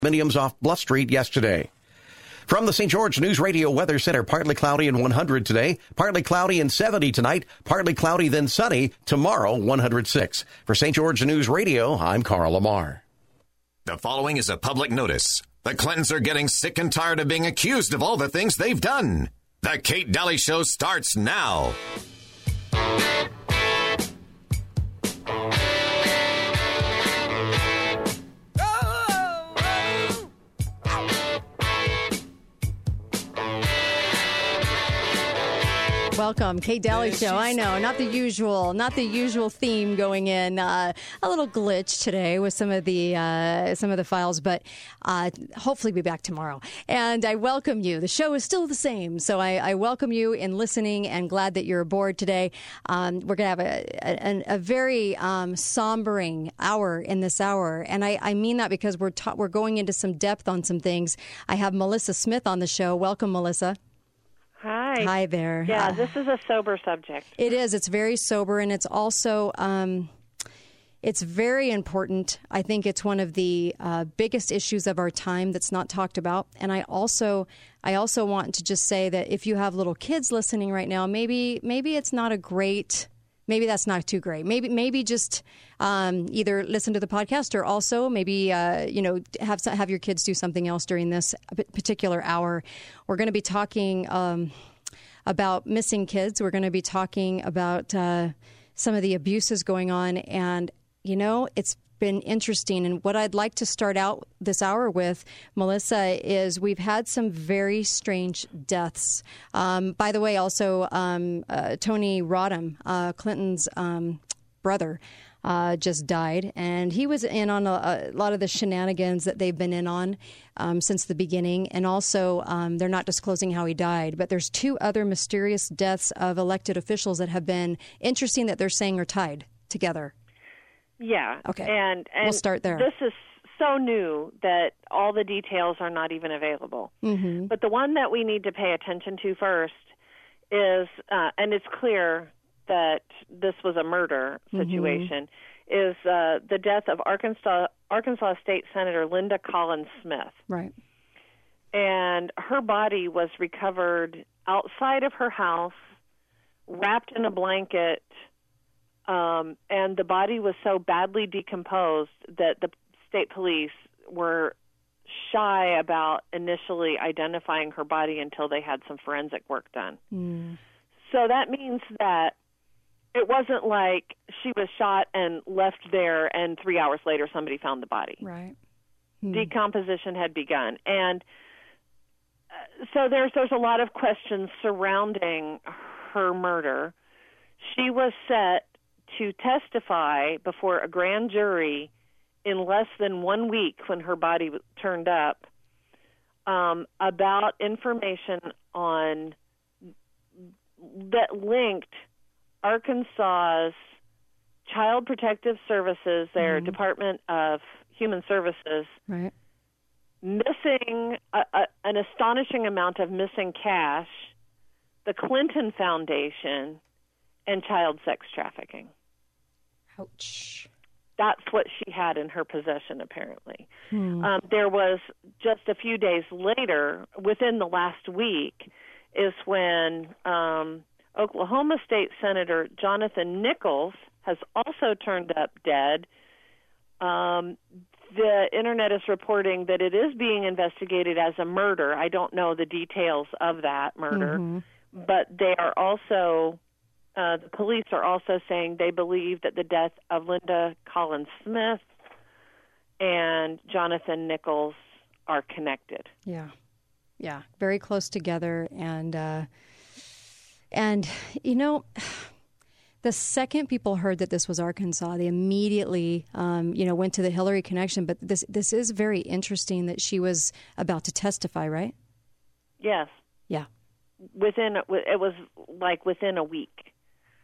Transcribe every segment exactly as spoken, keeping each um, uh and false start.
Condominiums off Bluff Street yesterday. From the Saint George News Radio Weather Center, partly cloudy and one hundred today, partly cloudy and seventy tonight, partly cloudy then sunny, tomorrow one hundred six. For Saint George News Radio, I'm Carl Lamar. The following is a public notice. The Clintons are getting sick and tired of being accused of all the things they've done. The Kate Daly Show starts now. Welcome, Kate Daly Show. I know, not the usual, not the usual theme going in. Uh, a little glitch today with some of the uh, some of the files, but uh, hopefully be back tomorrow. And I welcome you. The show is still the same, so I, I welcome you in listening and glad that you're aboard today. Um, we're going to have a, a, a very um, sombering hour in this hour, and I, I mean that because we're ta- we're going into some depth on some things. I have Melissa Smith on the show. Welcome, Melissa. Hi. Hi there. Yeah, uh, this is a sober subject. It is. It's very sober, and it's also um, it's very important. I think it's one of the uh, biggest issues of our time that's not talked about. And I also I also want to just say that if you have little kids listening right now, maybe maybe it's not a great. Maybe that's not too great. Maybe maybe just um, either listen to the podcast or also maybe uh, you know have have your kids do something else during this particular hour. We're going to be talking um, about missing kids. We're going to be talking about uh, some of the abuses going on, and you know it's been interesting. And what I'd like to start out this hour with, Melissa, is we've had some very strange deaths. Um, by the way, also um, uh, Tony Rodham, uh, Clinton's um, brother, uh, just died. And he was in on a, a lot of the shenanigans that they've been in on um, since the beginning. And also, um, they're not disclosing how he died. But there's two other mysterious deaths of elected officials that have been interesting that they're saying are tied together. Yeah. Okay. And, and we'll start there. This is so new that all the details are not even available. Mm-hmm. But the one that we need to pay attention to first is, uh, and it's clear that this was a murder situation, mm-hmm. is uh, the death of Arkansas Arkansas State Senator Linda Collins Smith. Right. And her body was recovered outside of her house, wrapped in a blanket. Um, and the body was so badly decomposed that the state police were shy about initially identifying her body until they had some forensic work done. Mm. So that means that it wasn't like she was shot and left there and three hours later somebody found the body. Right. Mm. Decomposition had begun. And uh, so there's there's a lot of questions surrounding her murder. She was set to testify before a grand jury in less than one week when her body turned up um, about information on that linked Arkansas's Child Protective Services, their mm-hmm. Department of Human Services, right. missing a, a, an astonishing amount of missing cash, the Clinton Foundation, and child sex trafficking. Ouch. That's what she had in her possession, apparently. Hmm. Um, there was just a few days later, within the last week, is when um, Oklahoma State Senator Jonathan Nichols has also turned up dead. Um, the Internet is reporting that it is being investigated as a murder. I don't know the details of that murder, mm-hmm. but they are also... Uh, the police are also saying they believe that the death of Linda Collins Smith and Jonathan Nichols are connected. Yeah, yeah, very close together. And, uh, and you know, the second people heard that this was Arkansas, they immediately, um, you know, went to the Hillary connection. But this this is very interesting that she was about to testify, right? Yes. Yeah. Within it was like within a week.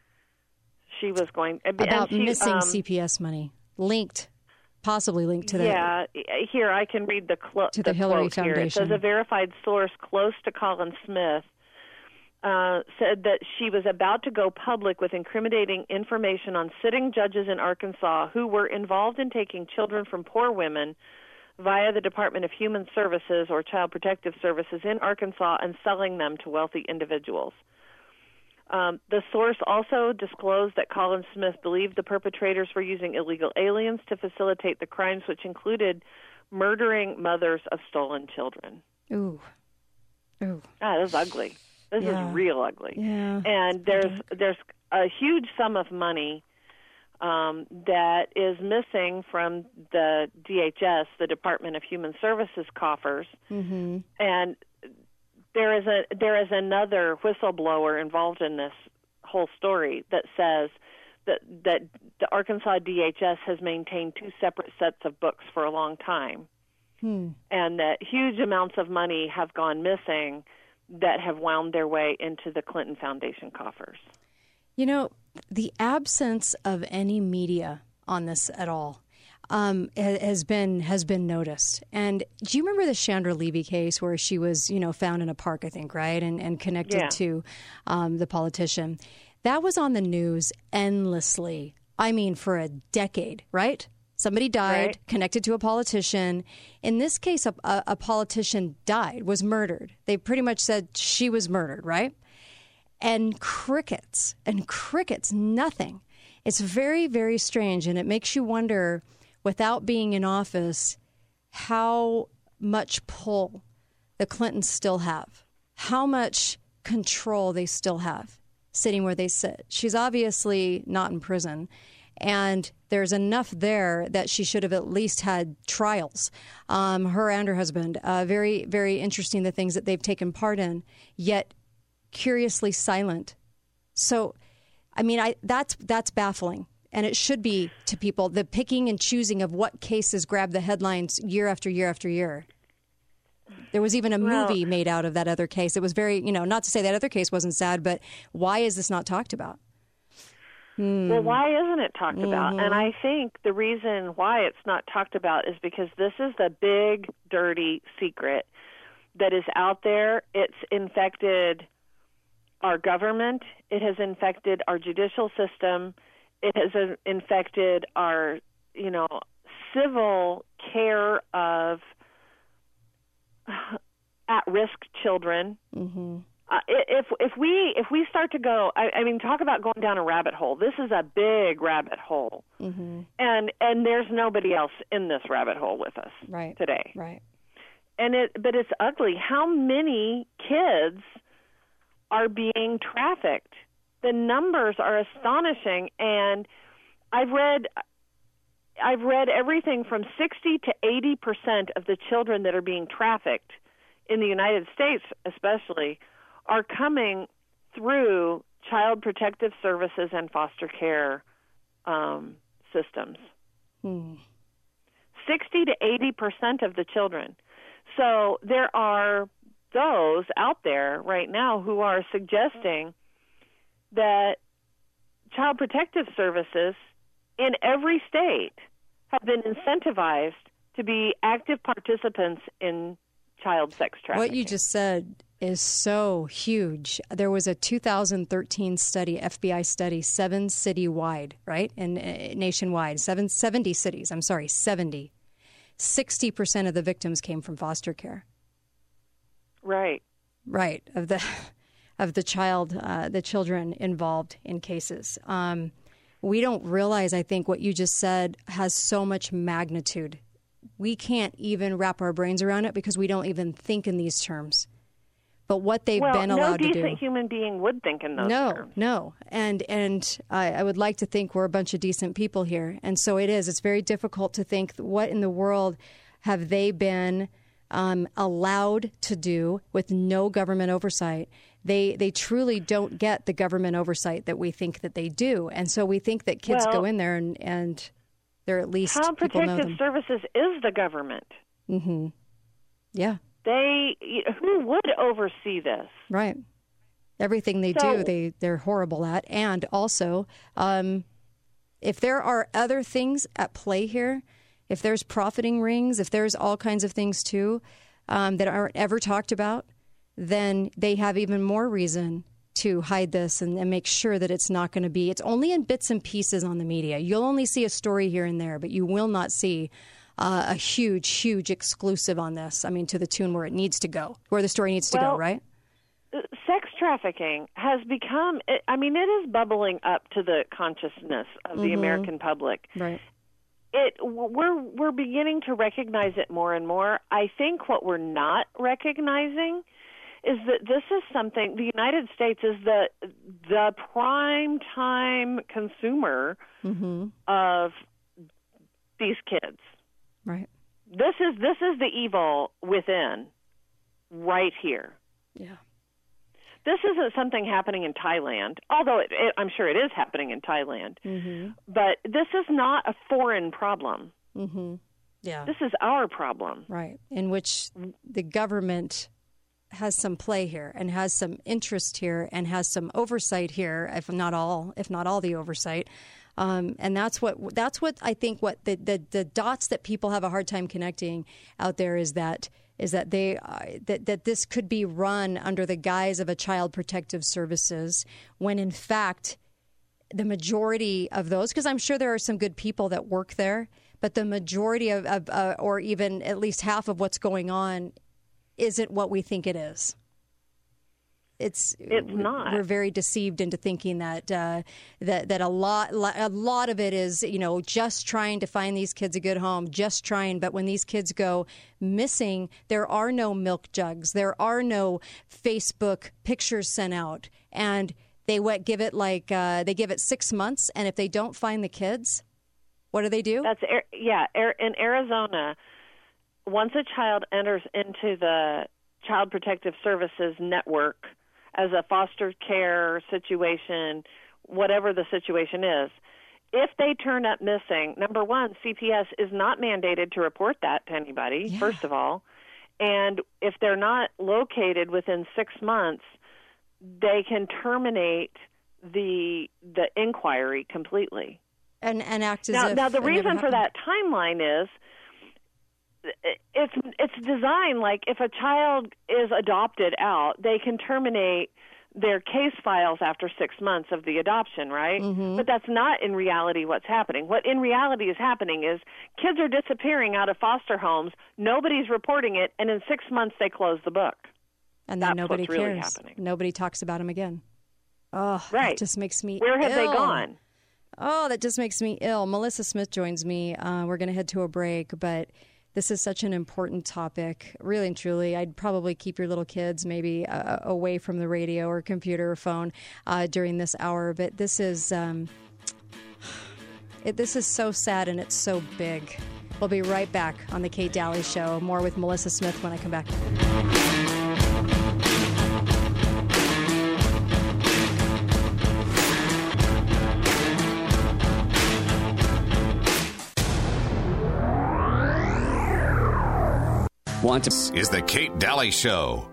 She was going about she, missing um, C P S money, linked, possibly linked to the yeah. Here I can read the, clo- to the, the Hillary quote Foundation. Here. It says a verified source close to Collins Smith uh, said that she was about to go public with incriminating information on sitting judges in Arkansas who were involved in taking children from poor women, via the Department of Human Services or Child Protective Services in Arkansas and selling them to wealthy individuals. Um, the source also disclosed that Colin Smith believed the perpetrators were using illegal aliens to facilitate the crimes, which included murdering mothers of stolen children. Ooh. Ooh. Ah, this is ugly. This Yeah. is real ugly. Yeah. And there's there's a huge sum of money um, that is missing from the D H S, the Department of Human Services coffers, Mm-hmm. and there is a there is another whistleblower involved in this whole story that says that that the Arkansas D H S has maintained two separate sets of books for a long time, Hmm. and that huge amounts of money have gone missing that have wound their way into the Clinton Foundation coffers. You know, the absence of any media on this at all um, ha- has been has been noticed. And do you remember the Chandra Levy case where she was, you know, found in a park, I think, right, and and connected Yeah. to um, the politician? That was on the news endlessly. I mean, for a decade, right? Somebody died, Right. connected to a politician. In this case, a, a, a politician died, was murdered. They pretty much said she was murdered, right? And crickets, and crickets, nothing. It's very, very strange, and it makes you wonder, without being in office, how much pull the Clintons still have, how much control they still have sitting where they sit. She's obviously not in prison, and there's enough there that she should have at least had trials. Um, her and her husband, uh, very, very interesting, the things that they've taken part in, yet curiously silent. So, I mean, I that's that's baffling, and it should be to people, the picking and choosing of what cases grab the headlines year after year after year. There was even a Well- movie made out of that other case. It was very, you know, not to say that other case wasn't sad, but why is this not talked about? Well, why isn't it talked about? And I think the reason why it's not talked about is because this is the big, dirty secret that is out there. It's infected our government. It has infected our judicial system. It has uh, infected our, you know, civil care of at-risk children. Mm-hmm. Uh, if if we if we start to go, I, I mean, talk about going down a rabbit hole. This is a big rabbit hole, Mm-hmm. and and there's nobody else in this rabbit hole with us Right. today. Right. And it, but it's ugly. How many kids are being trafficked? The numbers are astonishing, and I've read. I've read everything from sixty to eighty percent of the children that are being trafficked in the United States, especially, are coming through Child Protective Services and foster care um, systems. Hmm. sixty to eighty percent of the children. So there are those out there right now who are suggesting that Child Protective Services in every state have been incentivized to be active participants in child sex trafficking. What you just said is so huge. There was a two thousand thirteen study, F B I study, seven city-wide, right, and uh, nationwide, seven, seventy cities, I'm sorry, seventy. sixty percent of the victims came from foster care. Right. Right, of the of the child, uh, the children involved in cases. Um, we don't realize, I think, what you just said has so much magnitude. We can't even wrap our brains around it because we don't even think in these terms. But what they've well, been allowed no to do. decent human being would think in those no, terms. no. And and I, I would like to think we're a bunch of decent people here. And so it is. It's very difficult to think, what in the world have they been um, allowed to do with no government oversight? They they truly don't get the government oversight that we think that they do. And so we think that kids Well, go in there and, and they're at least Child people know Protective them. Services is the government. Mm-hmm. Yeah, They, who would oversee this? right. Everything they So- do, they, they're horrible at. And also, um, if there are other things at play here, if there's profiting rings, if there's all kinds of things too um, that aren't ever talked about, then they have even more reason to hide this and, and make sure that it's not going to be. It's only in bits and pieces on the media. You'll only see a story here and there, but you will not see uh, a huge, huge exclusive on this. I mean, to the tune where it needs to go, where the story needs to well, go, right? Sex trafficking has become, I mean, it is bubbling up to the consciousness of the mm-hmm. American public. Right. It we're we're beginning to recognize it more and more. I think what we're not recognizing is that this is something, the United States is the the prime time consumer mm-hmm. of these kids. Right. This is this is the evil within, right here. Yeah. This isn't something happening in Thailand, although it, it, I'm sure it is happening in Thailand. Mm-hmm. But this is not a foreign problem. Mm-hmm. Yeah. This is our problem. Right. In which the government has some play here and has some interest here and has some oversight here, if not all, if not all the oversight. Um, and that's what that's what I think what the, the, the dots that people have a hard time connecting out there is that is that they uh, that that this could be run under the guise of a child protective services when in fact the majority of those, because I'm sure there are some good people that work there, but the majority of, of uh, or even at least half of what's going on isn't what we think it is. It's it's not. We're very deceived into thinking that uh, that that a lot a lot of it is, you know, just trying to find these kids a good home, just trying. But when these kids go missing, there are no milk jugs, there are no Facebook pictures sent out, and they what give it like uh, they give it six months, and if they don't find the kids, what do they do? That's yeah. In Arizona, once a child enters into the Child Protective Services network as a foster care situation, whatever the situation is, if they turn up missing, number one, C P S is not mandated to report that to anybody, yeah. first of all. And if they're not located within six months, they can terminate the the inquiry completely. And, and act as now, if now the reason for happened. that timeline is it's it's designed like if a child is adopted out, they can terminate their case files after six months of the adoption, right? Mm-hmm. But that's not in reality what's happening. What in reality is happening is kids are disappearing out of foster homes, nobody's reporting it, and in six months they close the book. And then that's nobody what's cares. Really happening. Nobody talks about them again. Oh, right. That just makes me Where have ill. they gone? Oh, that just makes me ill. Melissa Smith joins me. Uh, we're going to head to a break, but this is such an important topic, really and truly. I'd probably keep your little kids maybe uh, away from the radio or computer or phone uh, during this hour. But this is um, it, this is so sad and it's so big. We'll be right back on the Kate Daly Show. More with Melissa Smith when I come back. Want to is the Kate Daly Show.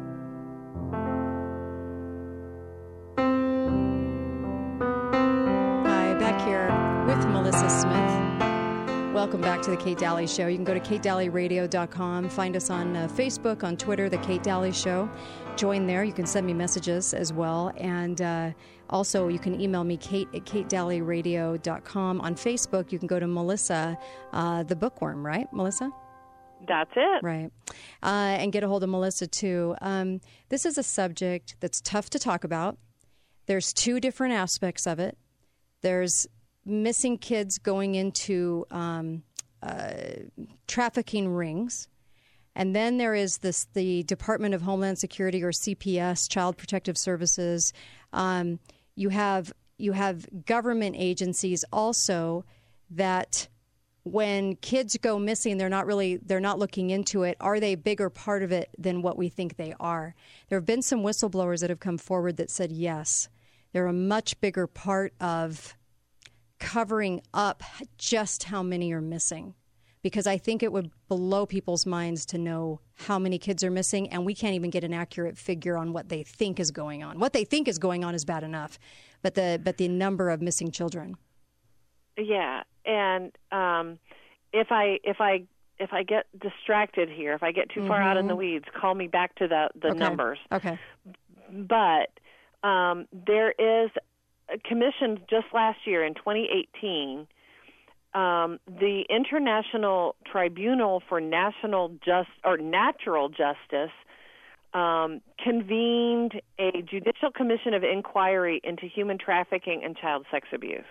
Hi, back here with Melissa Smith. Welcome back to the Kate Daly Show. You can go to kate daly radio dot com, find us on uh, Facebook, on Twitter, The Kate Daly Show. Join there. You can send me messages as well. And uh, also, you can email me, kate at kate daly radio dot com. On Facebook, you can go to Melissa, uh, the bookworm, right, Melissa? That's it. Right. Uh, and get a hold of Melissa, too. Um, this is a subject that's tough to talk about. There's two different aspects of it. There's missing kids going into um, uh, trafficking rings. And then there is this the Department of Homeland Security, or C P S, Child Protective Services. Um, you have you have government agencies also that when kids go missing, they're not really they're not looking into it. Are they a bigger part of it than what we think they are? There have been some whistleblowers that have come forward that said yes, they're a much bigger part of covering up just how many are missing. Because I think it would blow people's minds to know how many kids are missing, and we can't even get an accurate figure on what they think is going on. What they think is going on is bad enough, but the but the number of missing children. Yeah, and um, if I if I if I get distracted here, if I get too mm-hmm. far out in the weeds, call me back to the the okay. numbers. Okay. But um, there is a commission just last year in twenty eighteen. um, the International Tribunal for National Just or Natural Justice um, convened a judicial commission of inquiry into human trafficking and child sex abuse.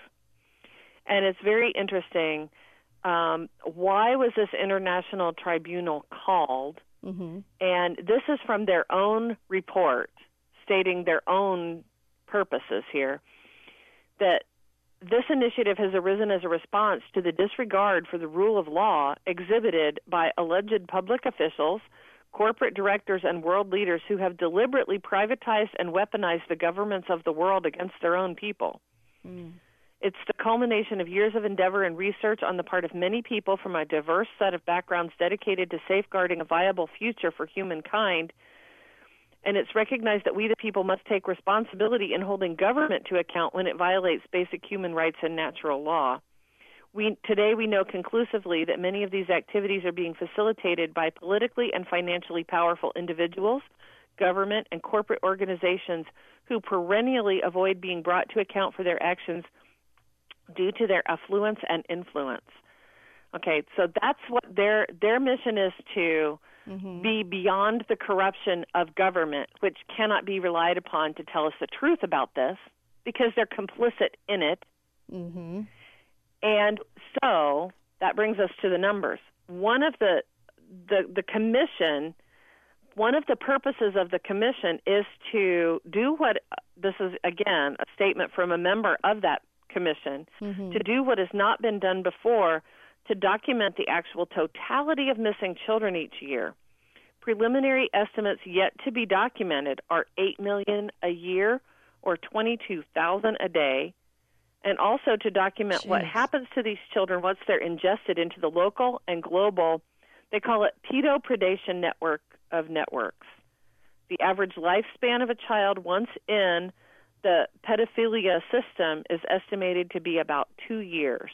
And it's very interesting. Um, why was this international tribunal called? Mm-hmm. And this is from their own report, stating their own purposes here, that this initiative has arisen as a response to the disregard for the rule of law exhibited by alleged public officials, corporate directors, and world leaders who have deliberately privatized and weaponized the governments of the world against their own people. Mm. It's the culmination of years of endeavor and research on the part of many people from a diverse set of backgrounds dedicated to safeguarding a viable future for humankind. And it's recognized that we, the people, must take responsibility in holding government to account when it violates basic human rights and natural law. We, today we know conclusively that many of these activities are being facilitated by politically and financially powerful individuals, government, and corporate organizations who perennially avoid being brought to account for their actions due to their affluence and influence. Okay, so that's what their their mission is, to mm-hmm. be beyond the corruption of government, which cannot be relied upon to tell us the truth about this because they're complicit in it. Mm-hmm. And so that brings us to the numbers. One of the, the the commission, one of the purposes of the commission is to do what, this is again a statement from a member of that commission, mm-hmm. to do what has not been done before, to document the actual totality of missing children each year. Preliminary estimates yet to be documented are eight million a year or twenty-two thousand a day, and also to document Jeez. what happens to these children once they're ingested into the local and global, they call it pedopredation network of networks. The average lifespan of a child once in the pedophilia system is estimated to be about two years.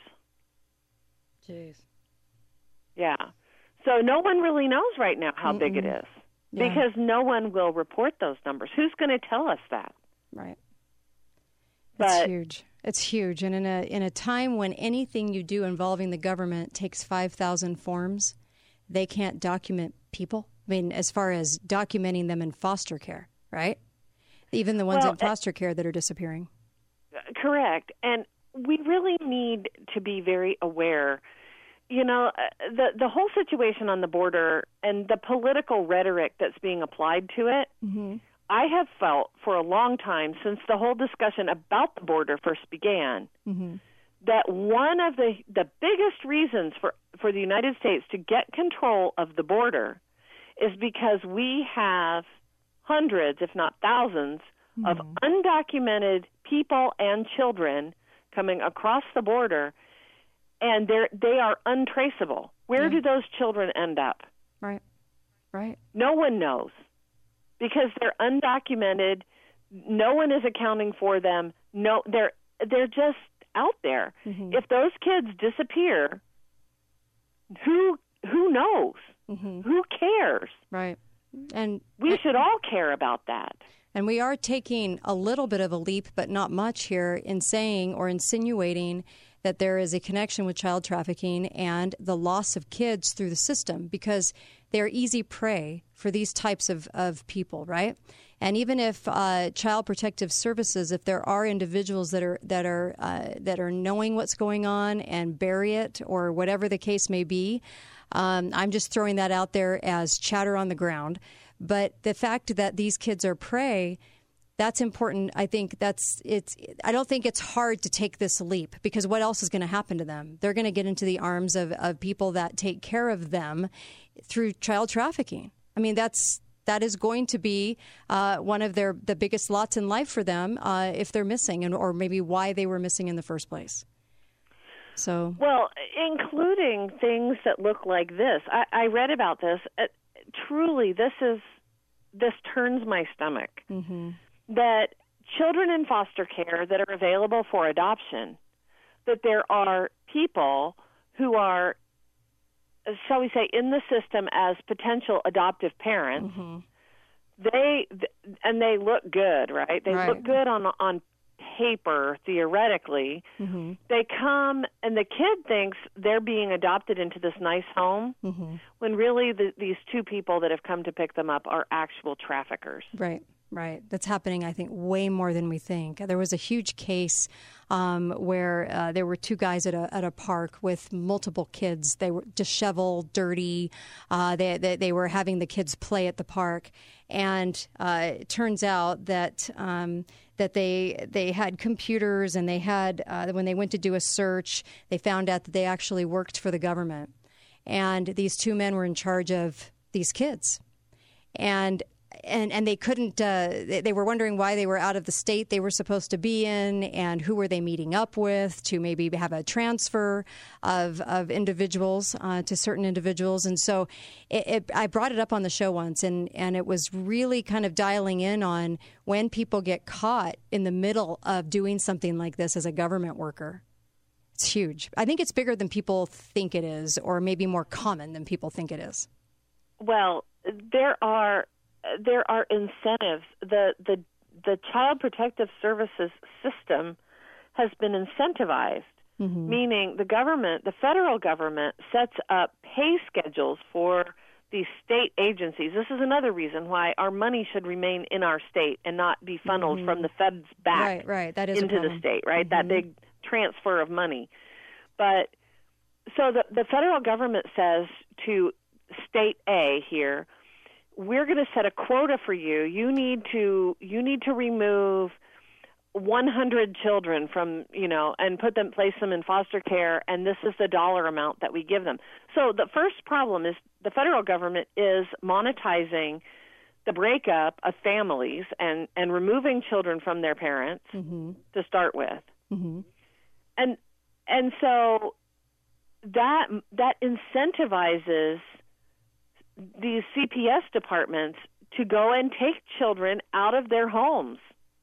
Jeez. Yeah. So no one really knows right now how Mm-mm. big it is yeah. because no one will report those numbers. Who's going to tell us that? Right. But, it's huge. It's huge. And in a in a time when anything you do involving the government takes five thousand forms, they can't document people. I mean, as far as documenting them in foster care, right? Even the ones well, in foster care that are disappearing. Correct. And we really need to be very aware. You know, the the whole situation on the border and the political rhetoric that's being applied to it, mm-hmm. I have felt for a long time, since the whole discussion about the border first began, mm-hmm. that one of the, the biggest reasons for, for the United States to get control of the border is because we have hundreds, if not thousands, mm-hmm. of undocumented people and children coming across the border, and they're, they are untraceable. Where yeah. do those children end up? Right, right. No one knows because they're undocumented. No one is accounting for them. No, they're they're just out there. Mm-hmm. If those kids disappear, who who knows? Mm-hmm. Who cares? Right. And we should all care about that. And we are taking a little bit of a leap, but not much here, in saying or insinuating that there is a connection with child trafficking and the loss of kids through the system, because they're easy prey for these types of, of people, right? And even if uh, Child Protective Services, if there are individuals that are that are uh, that are knowing what's going on and bury it, or whatever the case may be, um, I'm just throwing that out there as chatter on the ground. But the fact that these kids are prey, that's important. I think that's it's. I don't think it's hard to take this leap, because what else is going to happen to them? They're going to get into the arms of, of people that take care of them through child trafficking. I mean, that's that is going to be uh, one of their the biggest lots in life for them uh, if they're missing, and or maybe why they were missing in the first place. So well, including things that look like this. I, I read about this. Uh, truly, this is this turns my stomach. Mm-hmm. That children in foster care that are available for adoption, that there are people who are, shall we say, in the system as potential adoptive parents. Mm-hmm. They and they look good, right? They right. look good on on paper, theoretically, mm-hmm. they come and the kid thinks they're being adopted into this nice home mm-hmm. when really the, these two people that have come to pick them up are actual traffickers. Right. Right. That's happening, I think, way more than we think. There was a huge case um, where uh, there were two guys at a at a park with multiple kids. They were disheveled, dirty. Uh, they, they they were having the kids play at the park, and uh, it turns out that um, that they they had computers, and they had uh, when they went to do a search, they found out that they actually worked for the government, and these two men were in charge of these kids, and. And and they couldn't. Uh, they were wondering why they were out of the state they were supposed to be in, and who were they meeting up with to maybe have a transfer of of individuals uh, to certain individuals. And so, it, it, I brought it up on the show once, and and it was really kind of dialing in on when people get caught in the middle of doing something like this as a government worker. It's huge. I think it's bigger than people think it is, or maybe more common than people think it is. Well, there are. There are incentives. The, the the Child Protective Services system has been incentivized, mm-hmm. meaning the government, the federal government, sets up pay schedules for these state agencies. This is another reason why our money should remain in our state and not be funneled mm-hmm. from the feds back right, right. That is into a the state, right? Mm-hmm. That big transfer of money. But so the, the federal government says to state A here, we're going to set a quota for you. You need to you need to remove one hundred children from, you know, and put them place them in foster care, and this is the dollar amount that we give them. So the first problem is the federal government is monetizing the breakup of families and, and removing children from their parents mm-hmm. to start with. Mm-hmm. And and so that that incentivizes these C P S departments to go and take children out of their homes.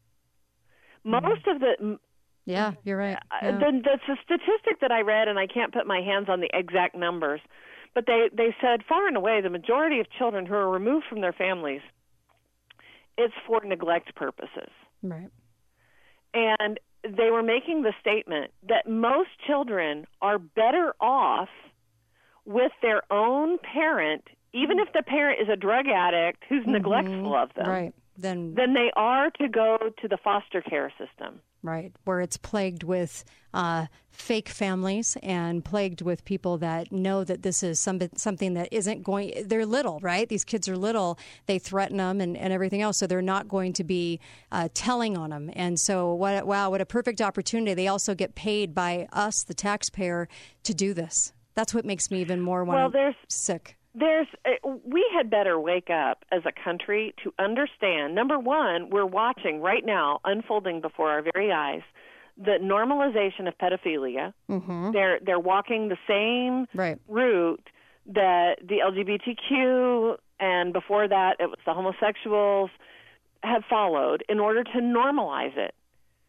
Most mm-hmm. of the yeah, you're right. Yeah. The, the, the statistic that I read, and I can't put my hands on the exact numbers, but they, they said far and away the majority of children who are removed from their families, it's for neglect purposes. Right. And they were making the statement that most children are better off with their own parent, even if the parent is a drug addict who's mm-hmm. neglectful of them, right. then, than they are to go to the foster care system. Right, where it's plagued with uh, fake families and plagued with people that know that this is some, something that isn't going, they're little, right? These kids are little, they threaten them and, and everything else, so they're not going to be uh, telling on them. And so, what, wow, what a perfect opportunity. They also get paid by us, the taxpayer, to do this. That's what makes me even more well, there's, sick. There's, we had better wake up as a country to understand, number one, we're watching right now, unfolding before our very eyes, the normalization of pedophilia. Mm-hmm. They're they're walking the same right. route that the L G B T Q and before that it was the homosexuals have followed in order to normalize it.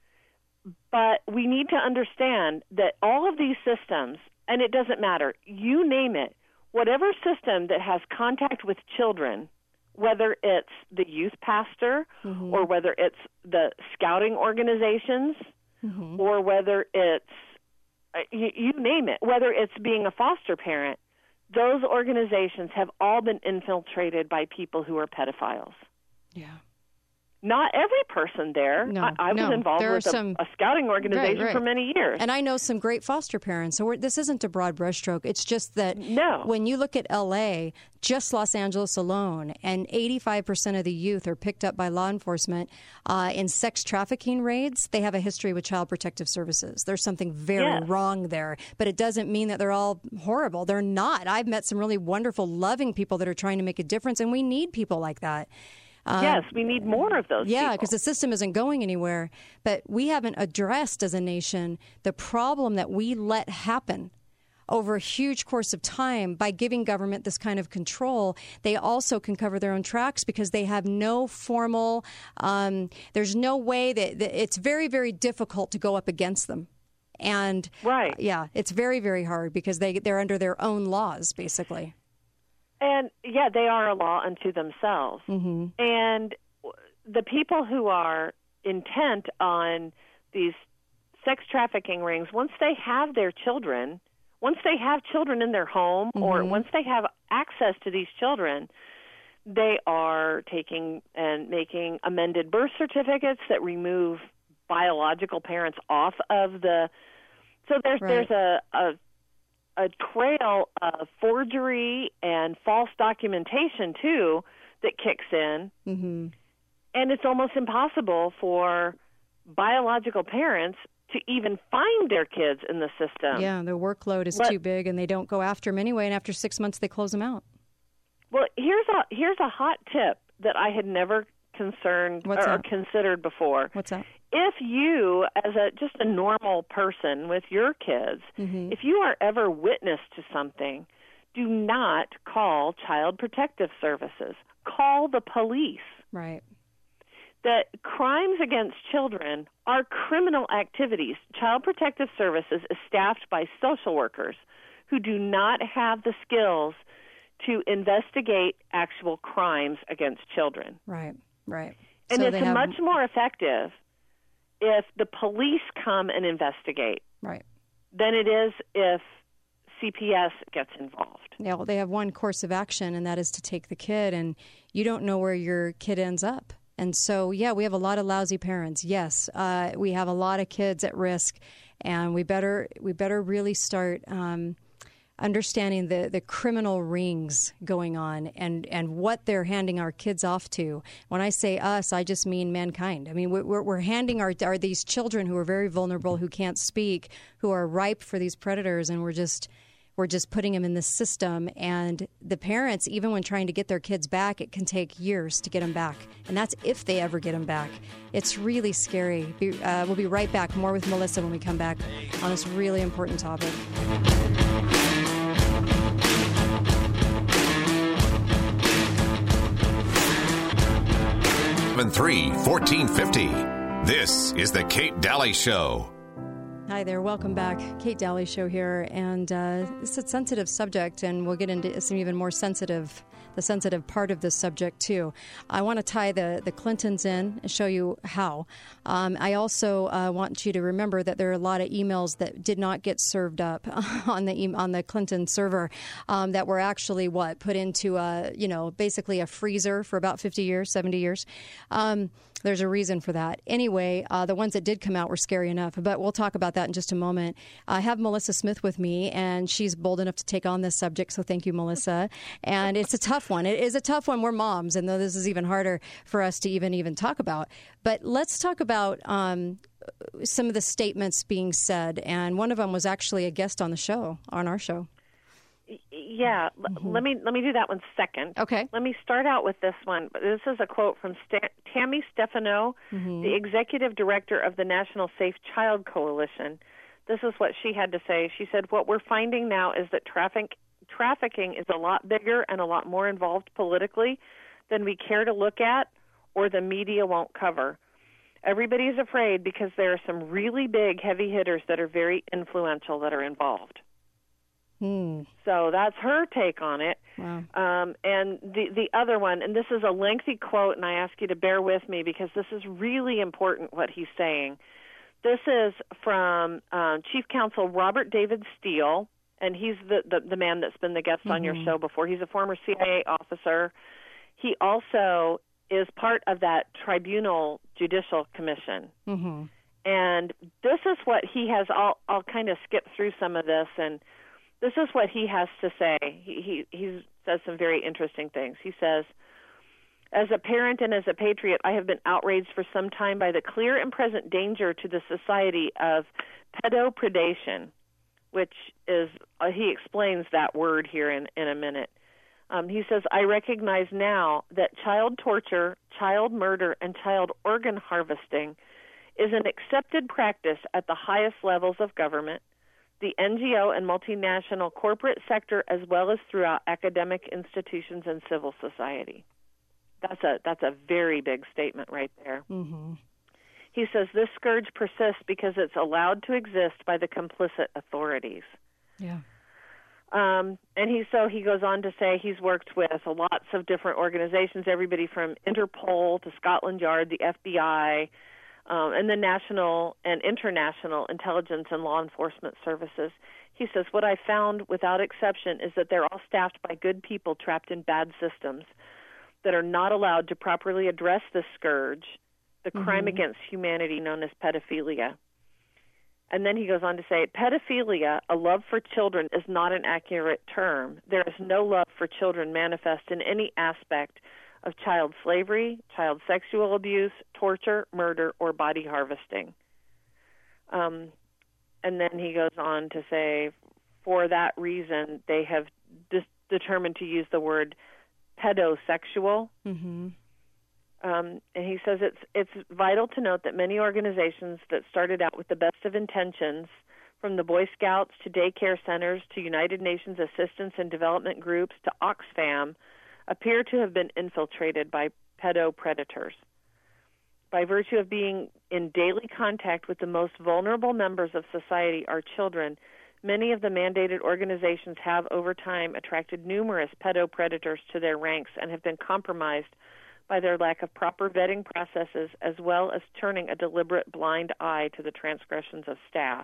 But we need to understand that all of these systems, and it doesn't matter, you name it, whatever system that has contact with children, whether it's the youth pastor mm-hmm. or whether it's the scouting organizations mm-hmm. or whether it's, uh, you, you name it, whether it's being a foster parent, those organizations have all been infiltrated by people who are pedophiles. Yeah. Not every person there. No, I, I was no. involved there with a, some, a scouting organization right, right. for many years. And I know some great foster parents. So we're, this isn't a broad brushstroke. It's just that no. when you look at L A, just Los Angeles alone, and eighty-five percent of the youth are picked up by law enforcement uh, in sex trafficking raids, they have a history with Child Protective Services. There's something very yes. wrong there. But it doesn't mean that they're all horrible. They're not. I've met some really wonderful, loving people that are trying to make a difference, and we need people like that. Um, yes, we need more of those Yeah, people. because the system isn't going anywhere. But we haven't addressed as a nation the problem that we let happen over a huge course of time by giving government this kind of control. They also can cover their own tracks because they have no formal, um, there's no way that, that it's very, very difficult to go up against them. And right. uh, yeah, it's very, very hard because they, they're under their own laws, basically. And, yeah, they are a law unto themselves. Mm-hmm. And the people who are intent on these sex trafficking rings, once they have their children, once they have children in their home, mm-hmm. or once they have access to these children, they are taking and making amended birth certificates that remove biological parents off of the. So there's right. there's a, a a trail of forgery and false documentation too that kicks in, mm-hmm. and it's almost impossible for biological parents to even find their kids in the system. Yeah, their workload is but, too big, and they don't go after them anyway. And after six months, they close them out. Well, here's a here's a hot tip that I had never concerned What's or that? considered before. What's that? If you, as a just a normal person with your kids, mm-hmm. if you are ever witness to something, do not call Child Protective Services. Call the police. Right. That crimes against children are criminal activities. Child Protective Services is staffed by social workers who do not have the skills to investigate actual crimes against children. Right, right. And so it's they have... much more effective if the police come and investigate right. than it is if C P S gets involved. Yeah, well, they have one course of action, and that is to take the kid, and you don't know where your kid ends up. And so, yeah, we have a lot of lousy parents. Yes, uh, we have a lot of kids at risk, and we better we better really start um, understanding the, the criminal rings going on and, and what they're handing our kids off to. When I say us, I just mean mankind. I mean, we're, we're handing our, our these children who are very vulnerable, who can't speak, who are ripe for these predators, and we're just... We're just putting them in the system, and the parents, even when trying to get their kids back, it can take years to get them back, and that's if they ever get them back. It's really scary. Be, uh, we'll be right back. More with Melissa when we come back on this really important topic. seven three, fourteen fifty. This is the Kate Daly Show. Hi there. Welcome back. Kate Daly Show here. And uh, it's a sensitive subject, and we'll get into some even more sensitive, the sensitive part of this subject, too. I want to tie the, the Clintons in and show you how. Um, I also uh, want you to remember that there are a lot of emails that did not get served up on the e- on the Clinton server um, that were actually, what, put into, a, you know, basically a freezer for about fifty years, seventy years. Um There's a reason for that. Anyway, uh, the ones that did come out were scary enough, but we'll talk about that in just a moment. I have Melissa Smith with me, and she's bold enough to take on this subject, so thank you, Melissa. And it's a tough one. It is a tough one. We're moms, and though this is even harder for us to even, even talk about. But let's talk about um, some of the statements being said, and one of them was actually a guest on the show, on our show. Yeah, mm-hmm. let me let me do that one second. Okay. Let me start out with this one. This is a quote from St- Tammy Stefano, mm-hmm. the executive director of the National Safe Child Coalition. This is what she had to say. She said, "What we're finding now is that traffic trafficking is a lot bigger and a lot more involved politically than we care to look at or the media won't cover. Everybody's afraid because there are some really big heavy hitters that are very influential that are involved." Hmm. So that's her take on it. Wow. Um, and the the other one, and this is a lengthy quote, and I ask you to bear with me because this is really important what he's saying. This is from um, Chief Counsel Robert David Steele, and he's the, the, the man that's been the guest mm-hmm. on your show before. He's a former C I A officer. He also is part of that Tribunal Judicial Commission. Mm-hmm. And this is what he has. I'll, I'll kind of skip through some of this, and this is what he has to say. He, he he says some very interesting things. He says, "As a parent and as a patriot, I have been outraged for some time by the clear and present danger to the society of pedopredation," which is, uh, he explains that word here in, in a minute. Um, he says, "I recognize now that child torture, child murder, and child organ harvesting is an accepted practice at the highest levels of government, the N G O and multinational corporate sector, as well as throughout academic institutions and civil society." That's a that's a very big statement right there. Mm-hmm. He says this scourge persists because it's allowed to exist by the complicit authorities. Yeah. Um, and he so he goes on to say he's worked with lots of different organizations, everybody from Interpol to Scotland Yard, the F B I, um, and the national and international intelligence and law enforcement services. He says, what I found without exception is that they're all staffed by good people trapped in bad systems that are not allowed to properly address this scourge, the mm-hmm. crime against humanity known as pedophilia. And then he goes on to say, pedophilia, a love for children, is not an accurate term. There is no love for children manifest in any aspect of child slavery, child sexual abuse, torture, murder, or body harvesting. Um, and then he goes on to say, for that reason, they have dis- determined to use the word pedosexual. Mm-hmm. Um, and he says it's it's vital to note that many organizations that started out with the best of intentions, from the Boy Scouts to daycare centers to United Nations Assistance and Development Groups to Oxfam, appear to have been infiltrated by pedopredators. By virtue of being in daily contact with the most vulnerable members of society, our children, many of the mandated organizations have over time attracted numerous pedopredators to their ranks and have been compromised by their lack of proper vetting processes, as well as turning a deliberate blind eye to the transgressions of staff.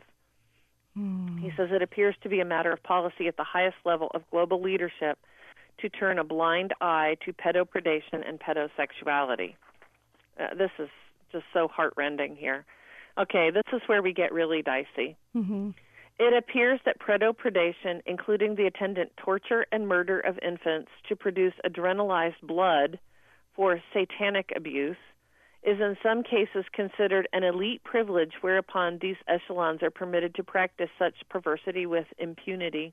Mm. He says it appears to be a matter of policy at the highest level of global leadership to turn a blind eye to pedopredation and pedosexuality. Uh, this is just so heartrending here. Okay, this is where we get really dicey. Mm-hmm. It appears that pedopredation, including the attendant torture and murder of infants to produce adrenalized blood for satanic abuse, is in some cases considered an elite privilege whereupon these echelons are permitted to practice such perversity with impunity.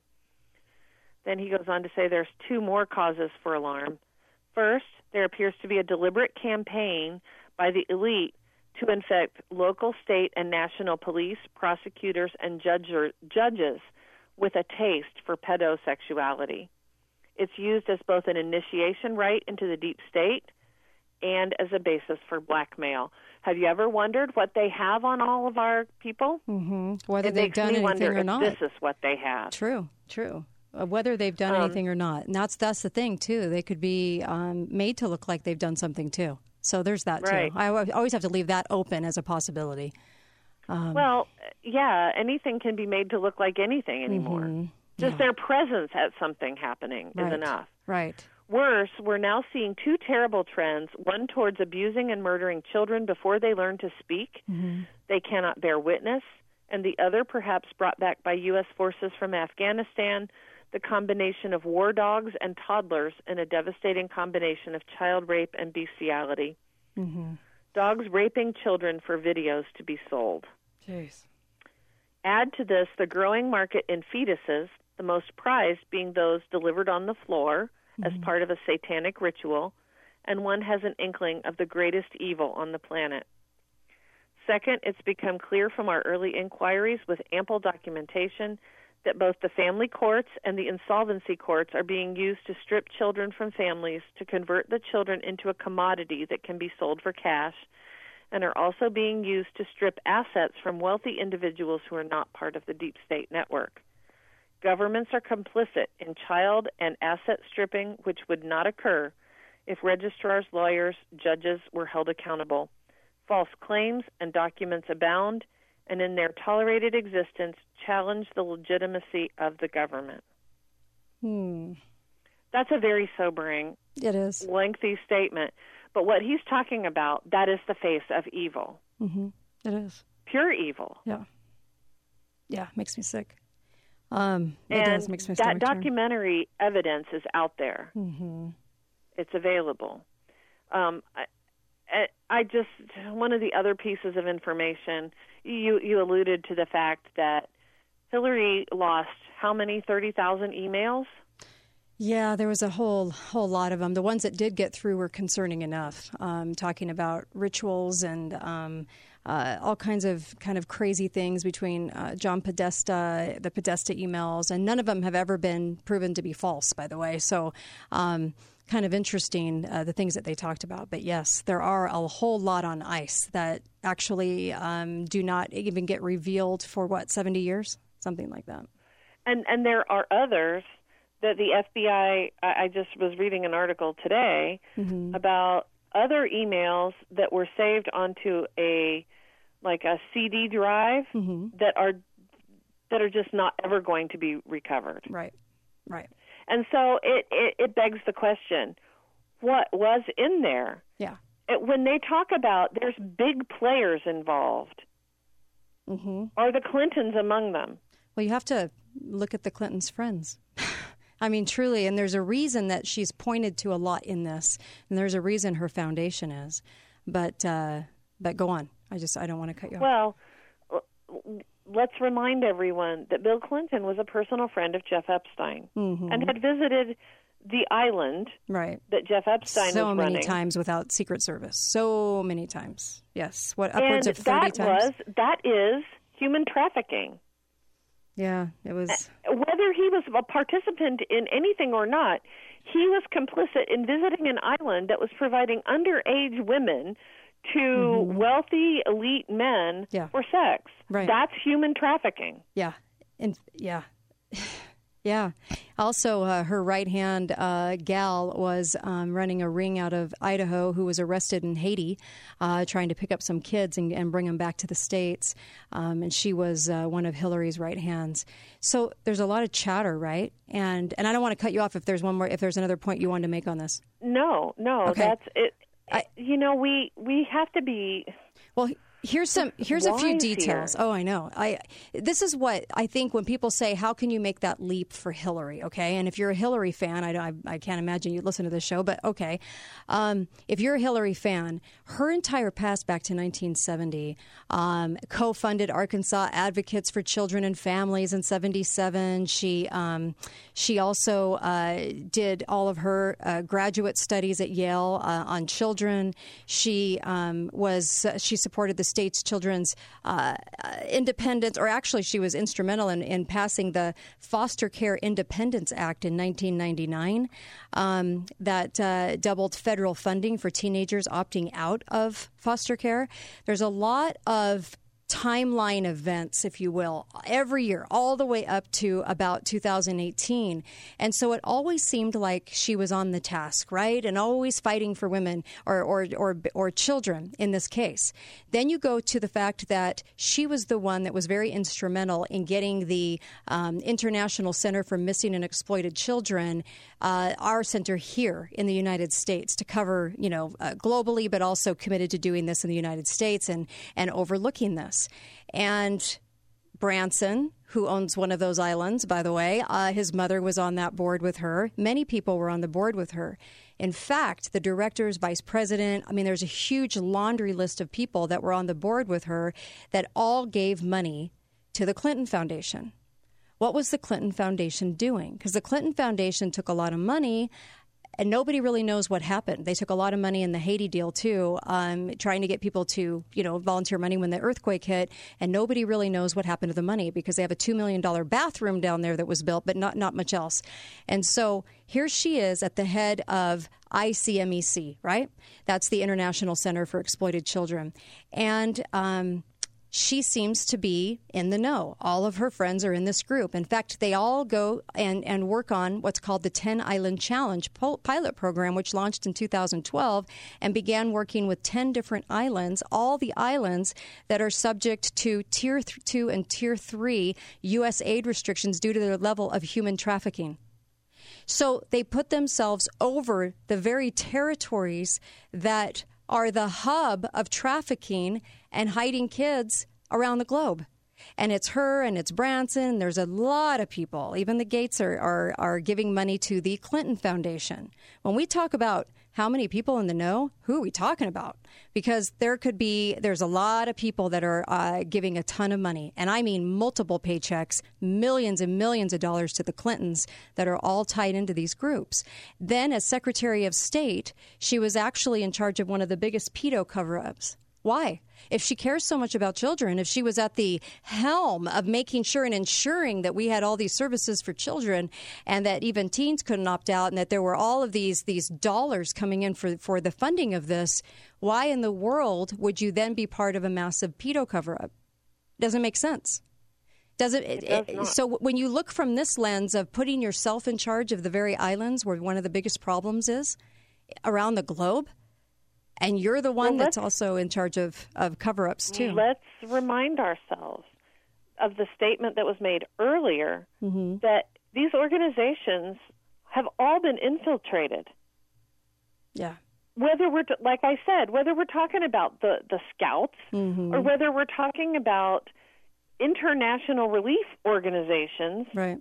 Then he goes on to say there's two more causes for alarm. First, there appears to be a deliberate campaign by the elite to infect local, state, and national police, prosecutors, and judger, judges with a taste for pedosexuality. It's used as both an initiation rite into the deep state and as a basis for blackmail. Have you ever wondered what they have on all of our people? Mm-hmm. Whether it they've done anything or not. This is what they have. True, true. Uh, whether they've done um, anything or not. And that's, that's the thing, too. They could be um, made to look like they've done something, too. So there's that, right. too. I always have to leave that open as a possibility. Um, well, yeah, anything can be made to look like anything anymore. Mm-hmm. Just yeah. their presence at something happening right. is enough. Right. Worse, we're now seeing two terrible trends, one towards abusing and murdering children before they learn to speak. Mm-hmm. They cannot bear witness. And the other, perhaps brought back by U S forces from Afghanistan, the combination of war dogs and toddlers in a devastating combination of child rape and bestiality. Mm-hmm. Dogs raping children for videos to be sold. Jeez. Add to this the growing market in fetuses, the most prized being those delivered on the floor mm-hmm. as part of a satanic ritual, and one has an inkling of the greatest evil on the planet. Second, it's become clear from our early inquiries with ample documentation that both the family courts and the insolvency courts are being used to strip children from families, to convert the children into a commodity that can be sold for cash, and are also being used to strip assets from wealthy individuals who are not part of the deep state network. Governments are complicit in child and asset stripping, which would not occur if registrars, lawyers, judges were held accountable. False claims and documents abound, and in their tolerated existence challenge the legitimacy of the government. Hmm. That's a very sobering, it is. lengthy statement. But what he's talking about, that is the face of evil. Mm-hmm. It is. Pure evil. Yeah. Yeah, makes me sick. Um, it and does, makes me that documentary turn. Evidence is out there. Mm-hmm. It's available. Um, I, I just, one of the other pieces of information, you, you alluded to the fact that Hillary lost how many, thirty thousand emails? Yeah, there was a whole whole lot of them. The ones that did get through were concerning enough, um, talking about rituals and um, uh, all kinds of kind of crazy things between uh, John Podesta, the Podesta emails, and none of them have ever been proven to be false, by the way. So um, kind of interesting, uh, the things that they talked about. But yes, there are a whole lot on ice that actually um, do not even get revealed for, what, seventy years? Something like that. And and there are others that the F B I, I just was reading an article today mm-hmm. about other emails that were saved onto a like a C D drive Mm-hmm. that are that are just not ever going to be recovered. Right, right. And so it, it, it begs the question, what was in there? Yeah. It, when they talk about there's big players involved, Mm-hmm. are the Clintons among them? Well, you have to look at the Clintons' friends. I mean, truly, and there's a reason that she's pointed to a lot in this, and there's a reason her foundation is. But uh, but go on. I just I don't want to cut you off. Well, let's remind everyone that Bill Clinton was a personal friend of Jeff Epstein Mm-hmm. and had visited the island Right. that Jeff Epstein So was many running. times without Secret Service. So many times. Yes. What, upwards and of thirty that times? was that is human trafficking. Yeah, it was. Whether he was a participant in anything or not, he was complicit in visiting an island that was providing underage women to Mm-hmm. wealthy elite men Yeah. for sex. Right. That's human trafficking. Yeah. And yeah. Yeah. Also, uh, her right hand uh, gal was um, running a ring out of Idaho who was arrested in Haiti, uh, trying to pick up some kids and, and bring them back to the States. Um, and she was uh, one of Hillary's right hands. So there's a lot of chatter, right? And and I don't want to cut you off if there's one more, if there's another point you wanted to make on this. No, no, Okay. that's it. I- you know, we we have to be. Well, here's some here's a few Wise details. here. Oh, I know. I this is what I think when people say, "How can you make that leap for Hillary?" Okay, and if you're a Hillary fan, I I, I can't imagine you listen to this show, but okay, um, if you're a Hillary fan, her entire past back to nineteen seventy, um, co-funded Arkansas Advocates for Children and Families in seventy-seven. She um, she also uh, did all of her uh, graduate studies at Yale uh, on children. She um, was uh, she supported the state's children's uh, uh, independence, or actually she was instrumental in, in passing the Foster Care Independence Act in nineteen ninety-nine um, that uh, doubled federal funding for teenagers opting out of foster care. There's a lot of timeline events, if you will, every year, all the way up to about two thousand eighteen. And so it always seemed like she was on the task, right? And always fighting for women or, or, or, or children in this case. Then you go to the fact that she was the one that was very instrumental in getting the um, International Center for Missing and Exploited Children, uh, our center here in the United States, to cover, you know, uh, globally, but also committed to doing this in the United States and, and overlooking this. And Branson, who owns one of those islands, by the way, uh, his mother was on that board with her. Many people were on the board with her. In fact, the directors, vice president, I mean, there's a huge laundry list of people that were on the board with her that all gave money to the Clinton Foundation. What was the Clinton Foundation doing? Because the Clinton Foundation took a lot of money, and nobody really knows what happened. They took a lot of money in the Haiti deal, too, um, trying to get people to, you know, volunteer money when the earthquake hit. And nobody really knows what happened to the money because they have a two million dollars bathroom down there that was built, but not, not much else. And so here she is at the head of I C M E C, right? That's the International Center for Exploited Children. And um she seems to be in the know. All of her friends are in this group. In fact, they all go and, and work on what's called the ten Island Challenge pilot program, which launched in two thousand twelve and began working with ten different islands, all the islands that are subject to Tier two and Tier three U S aid restrictions due to their level of human trafficking. So they put themselves over the very territories that are the hub of trafficking and hiding kids around the globe. And it's her and it's Branson. There's a lot of people. Even the Gates are, are, are giving money to the Clinton Foundation. When we talk about how many people in the know, who are we talking about? Because there could be, there's a lot of people that are uh, giving a ton of money. And I mean multiple paychecks, millions and millions of dollars to the Clintons that are all tied into these groups. Then as Secretary of State, she was actually in charge of one of the biggest pedo cover-ups. Why? If she cares so much about children, if she was at the helm of making sure and ensuring that we had all these services for children and that even teens couldn't opt out and that there were all of these these dollars coming in for, for the funding of this, why in the world would you then be part of a massive pedo cover-up? Doesn't make sense. Does it, it does not. So when you look from this lens of putting yourself in charge of the very islands where one of the biggest problems is around the globe, And you're the one well, that's also in charge of, of cover-ups, too. Let's remind ourselves of the statement that was made earlier mm-hmm. that these organizations have all been infiltrated. Yeah. Whether we're, like I said, whether we're talking about the, the Scouts mm-hmm. or whether we're talking about international relief organizations, right.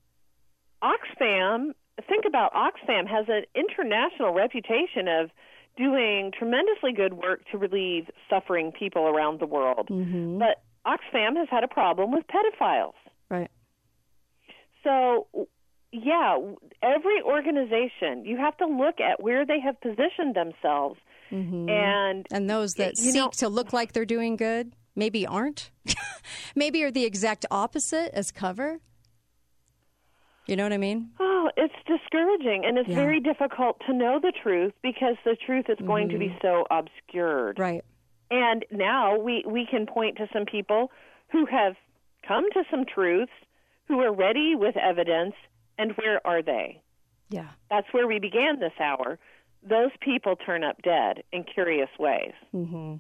Oxfam, think about Oxfam has an international reputation of doing tremendously good work to relieve suffering people around the world. Mm-hmm. But Oxfam has had a problem with pedophiles. Right. So, yeah, every organization, you have to look at where they have positioned themselves. Mm-hmm. And and those that you seek know, to look like they're doing good maybe aren't. Maybe are the exact opposite as cover. You know what I mean? Oh, it's discouraging, and it's yeah. very difficult to know the truth because the truth is going mm-hmm. to be so obscured. Right. And now we, we can point to some people who have come to some truths, who are ready with evidence, and where are they? Yeah. That's where we began this hour. Those people turn up dead in curious ways. Mm-hmm.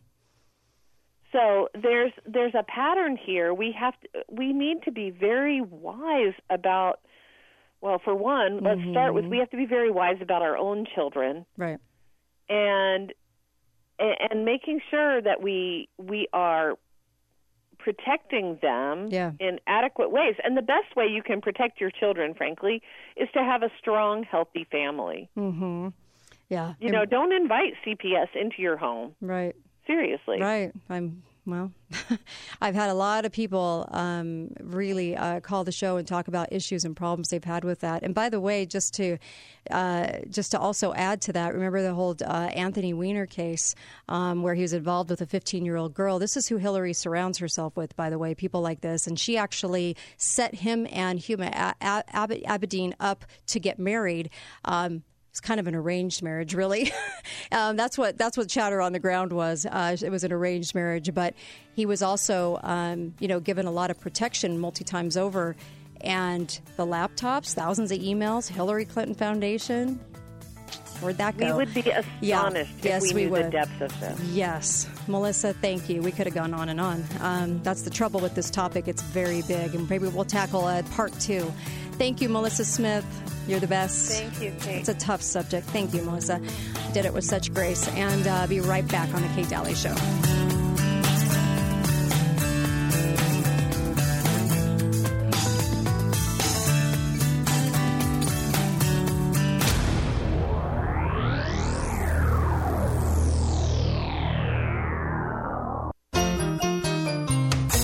So there's there's a pattern here. We have to, we need to be very wise about. Well, for one, let's mm-hmm. start with we have to be very wise about our own children, right? And and making sure that we we are protecting them yeah. in adequate ways. And the best way you can protect your children, frankly, is to have a strong, healthy family. Mm-hmm. Yeah. You know, don't invite C P S into your home. Right. Seriously. Right. I'm, well, I've had a lot of people um, really uh, call the show and talk about issues and problems they've had with that. And by the way, just to uh, just to also add to that, remember the whole uh, Anthony Weiner case um, where he was involved with a fifteen-year-old girl. This is who Hillary surrounds herself with, by the way, people like this. And she actually set him and Huma Ab- Ab- Abedin up to get married. Um, It's kind of an arranged marriage, really. um, that's what that's what Chatter on the Ground was. Uh, it was an arranged marriage, but he was also, um, you know, given a lot of protection multi times over. And the laptops, thousands of emails, Hillary Clinton Foundation. Where'd that go? We would be astonished yeah. if yes, we we knew would. the depth of this. Yes. Melissa, thank you. We could have gone on and on. Um, that's the trouble with this topic. It's very big, and maybe we'll tackle uh, part two. Thank you, Melissa Smith. You're the best. Thank you, Kate. It's a tough subject. Thank you, Melissa. Did it with such grace. And uh, be right back on the Kate Daly Show.